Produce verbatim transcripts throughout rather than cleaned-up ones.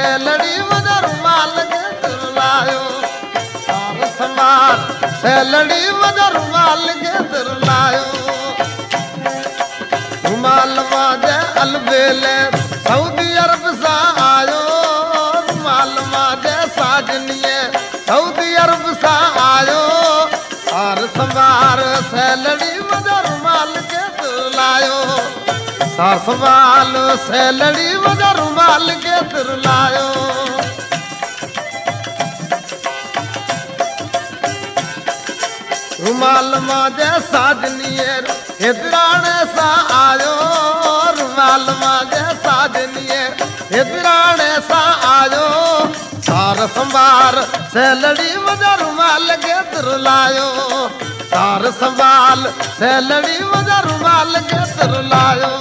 से लड़ी वजा रुमाल के तिर लायो सार संभार से लड़ी वजा रुमाल के तिर लायो रुमाल माजे अलबेले सऊदी अरब सा आयो रुमाल माजे साजनिए सऊदी अरब सा आयो सार संभार से लड़ी वजा रुमाल के तिर लायो सार संभाल से लड़ी वजा रुमाल के तिर लायो रुमाल माजे साजनिए हिदराने सा आयो रुमाल माजे साजनिए हिदराने सा आयो सार संभार से लड़ी वजा रुमाल के तिर लायो सार संभाल से लड़ी वजा रुमाल के तिर लायो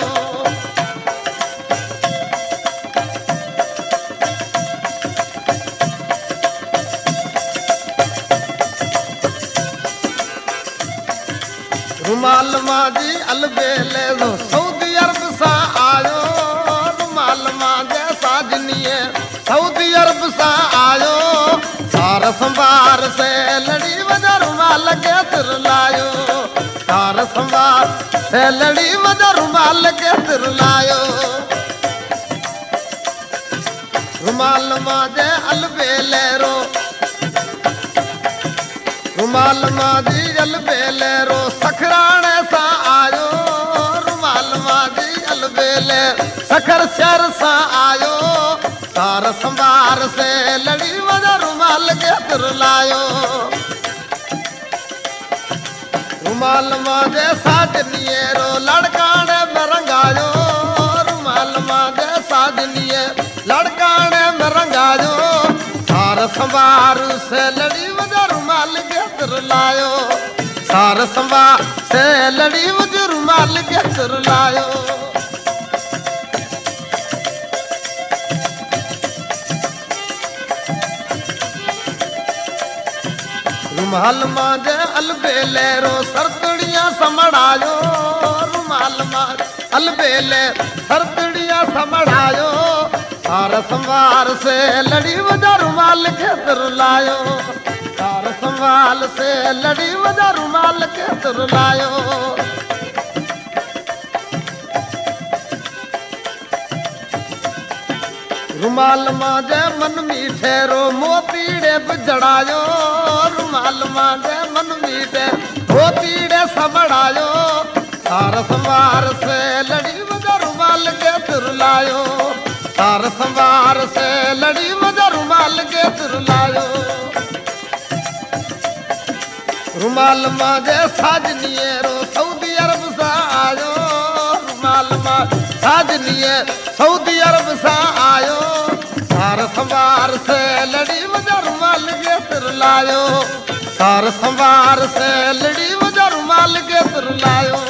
रुमाल माजी अलबेले जो सऊदी अरब सा आयो रुमाल माजे साजनिए सऊदी अरब सा आयो सार संभार से लड़ी वजा रुमाल के तिर लायो सार संभार से लड़ी वजा रुमाल के तिर लायो रुमाल माजे अलबेले रो रुमाल माजी अलबेले रो सखराने सा आयो रुमाल माजी अलबेले सखर शहर सा आयो सार संभार से लड़ी वजा रुमाल के तिर लायो रुमाल माजे साजनिए रो लड़काने में रंगायो रुमाल माजे साजनिए लड़काने में रंगायो सार संभार से लड़ी वजा रुमाल के तिर लायो सार संभार से लड़ी वजा रुमाल के तिर लायो रुमाल माजे अलबेले रो सरतड़ियां समड़ायो रुमाल माजे अलबेले सरतड़ियां समड़ायो सार संभार से लड़ी वजा रुमाल के तिर लायो सार संभाल से लड़ी वजा रुमाल के तिर लायो रुमाल माजे मन मीठे रो मोतीड़े जड़ायो रुमाल माजे मन मीठे मोतीड़े सबड़ायो सार संभार से लड़ी वजा रुमाल के तिर लायो सार संभार से लड़ी वजा रुमाल के तिर लायो रुमाल माजे साजनिए रो सऊदी अरब सा आयो रुमाल माजे साजनिए सऊदी अरब सा आयो सार संभार से लड़ी वजा रुमाल के तिर लायो सार संभार से लड़ी वजा रुमाल के तिर लायो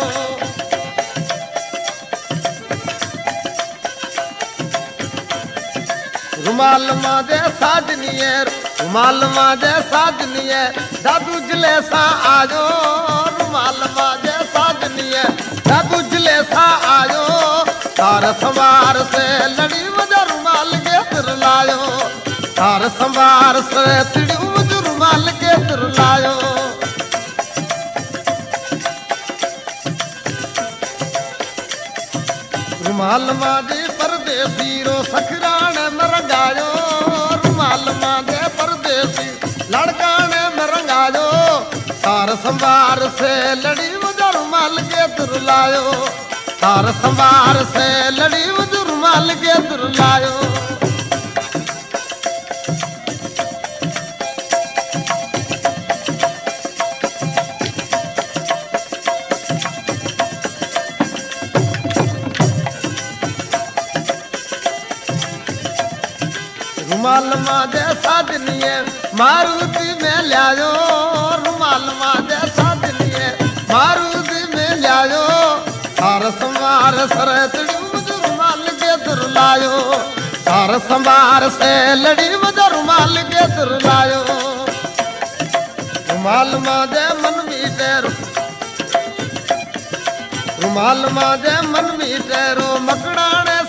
रुमाल माजे साजनिए रुमाल माजे साजनिए दादू जले सा आयो रुमाल माजे साजनिए दादू जले सा आयो सार संभार से लड़ी वजा रुमाल के तिर लायो सार संभार से लड़ी वजा रुमाल के तिर लायो रुमाल माजे परदेसी रो सखराने में रंगायो रुमाल माजे परदेसी लड़काने में रंगायो सार संभार से लड़ी वजा रुमाल के तिर लायो सार संभार से लड़ी वजा रुमाल के तिर लायो रुमाल माजे साजनिए मारुति में लायो रुमाल माजे साजनिए मारुति में लायो सार संभार सरतड़ी वजा रुमाल के तिर लायो सार संभार से लड़ी वजा रुमाल के तिर लायो रुमाल माजे मन मीठे रुमाल माजे मन मीठे रो मकड़ाने